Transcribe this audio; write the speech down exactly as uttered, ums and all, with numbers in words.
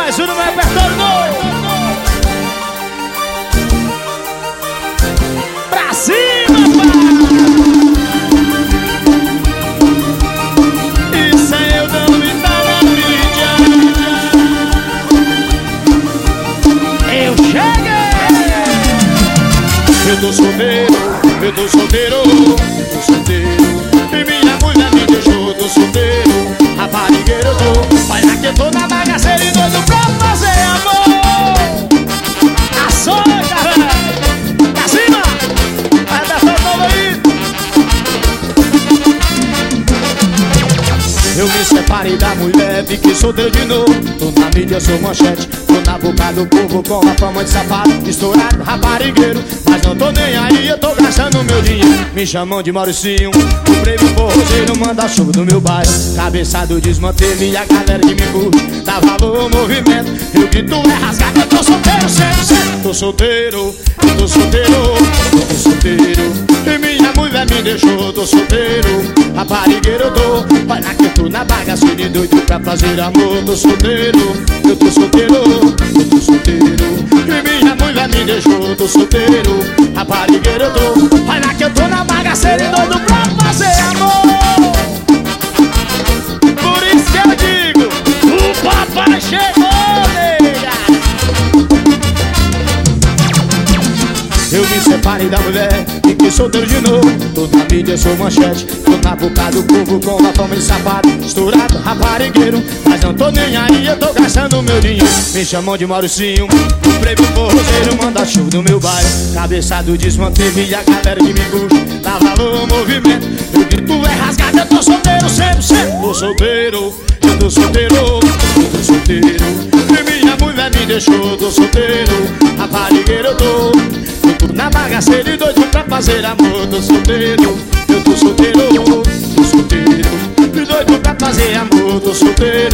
Mais um no meu repertório novo. Pra cima, pai. Isso aí eu não me tá na mídia. Eu cheguei. Eu tô solteiro, eu tô solteiro, eu tô solteiro. E minha mulher me deixou, eu tô solteiro. Raparigueiro eu tô, olha que eu tô na bagaceira e doido pra fazer amor. Açoita, velho, pra cima. Vai dar seu nome aí. Eu me separei da mulher, fiquei solteiro de novo. Tô na mídia, sou manchete, tô na boca do povo com a fama de safado, estourado, raparigueiro. Mas não tô nem aí, eu tô gastando meu dinheiro. Me chamam de Mauricinho, o prêmio forrozeiro manda chuva do meu bairro. Cabeçado desmanteve e a galera que me curte dá valor ao movimento. Eu grito é rasgado, eu tô solteiro, sempre, sempre. Tô solteiro, eu tô solteiro, eu tô solteiro. E minha mulher me deixou, tô solteiro. Raparigueiro eu tô, olha que eu tô na bagaceira e doido pra fazer amor. Tô solteiro, eu tô solteiro, eu tô solteiro. E minha mulher me deixou, tô solteiro. Raparigueiro eu tô, olha que eu tô na bagaceira e doido pra fazer amor. Por isso que eu digo, o papai chegou, nega. Eu me separei da mulher, fiquei solteiro de novo. Tô na mídia, sou manchete, tô na boca do povo com a fama de safado, estourado, raparigueiro. Mas não tô nem aí, eu tô gastando meu dinheiro. Me chamam de Mauricinho, o prêmio forrozeiro manda chuva do meu bairro. Cabeçado desmanteve e a galera que me curte dá valor ao movimento. Eu grito é rasgado, eu tô solteiro, sempre, sempre. Tô solteiro, eu tô solteiro, eu tô solteiro. E minha mulher me deixou, tô solteiro. Raparigueiro eu tô, eu tô na bagaceira e doido pra fazer amor. Tô solteiro, eu tô solteiro, tô solteiro. E doido pra fazer amor, tô solteiro.